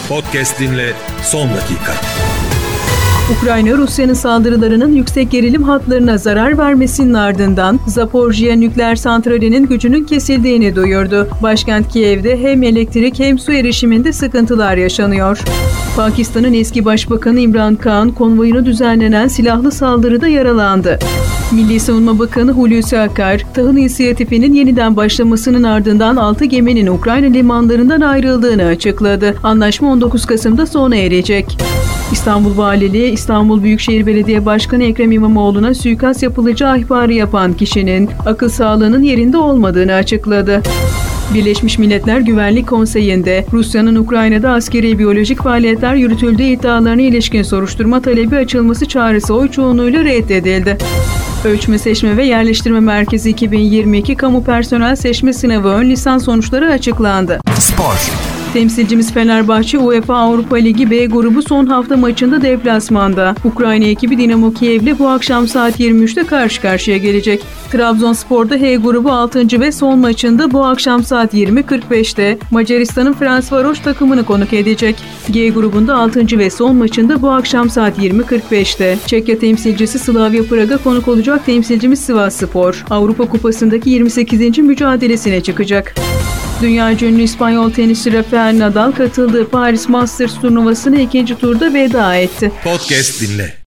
Podcast dinle son dakika. Ukrayna, Rusya'nın saldırılarının yüksek gerilim hatlarına zarar vermesinin ardından Zaporojye nükleer santralinin gücünün kesildiğini duyurdu. Başkent Kiev'de hem elektrik hem su erişiminde sıkıntılar yaşanıyor. Pakistan'ın eski Başbakanı İmran Khan konvoyunu düzenlenen silahlı saldırıda yaralandı. Milli Savunma Bakanı Hulusi Akar, tahıl inisiyatifinin yeniden başlamasının ardından 6 geminin Ukrayna limanlarından ayrıldığını açıkladı. Anlaşma 19 Kasım'da sona erecek. İstanbul Valiliği, İstanbul Büyükşehir Belediye Başkanı Ekrem İmamoğlu'na suikast yapılacağı ihbarı yapan kişinin akıl sağlığının yerinde olmadığını açıkladı. Birleşmiş Milletler Güvenlik Konseyi'nde Rusya'nın Ukrayna'da askeri biyolojik faaliyetler yürütüldüğü iddialarına ilişkin soruşturma talebi açılması çağrısı oy çoğunluğuyla reddedildi. Ölçme, Seçme ve Yerleştirme Merkezi 2022 Kamu Personel Seçme Sınavı ön lisans sonuçları açıklandı. Spor. Temsilcimiz Fenerbahçe UEFA Avrupa Ligi B grubu son hafta maçında deplasmanda. Ukrayna ekibi Dinamo Kiev'le bu akşam saat 23'te karşı karşıya gelecek. Trabzonspor'da H grubu 6. ve son maçında bu akşam saat 20.45'te Macaristan'ın Ferencvaros takımını konuk edecek. G grubunda 6. ve son maçında bu akşam saat 20.45'te Çekya temsilcisi Slavia Praga konuk olacak temsilcimiz Sivasspor. Avrupa Kupası'ndaki 28. mücadelesine çıkacak. Dünyaca ünlü İspanyol tenisçi Rafael Nadal katıldığı Paris Masters turnuvasına ikinci turda veda etti. Podcast dinle.